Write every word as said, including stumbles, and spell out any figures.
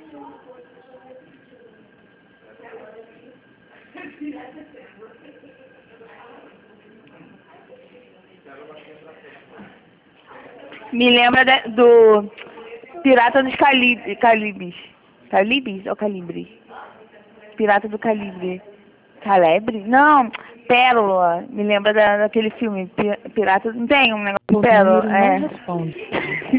Me lembra da- do Pirata dos Cali Calibres. Calibres ou Calibre? Pirata do Calibre. Calebre? Não, Pérola. Me lembra da, daquele filme, Pi- Pirata... Não tem um negócio de O Pérola? número não É. responde.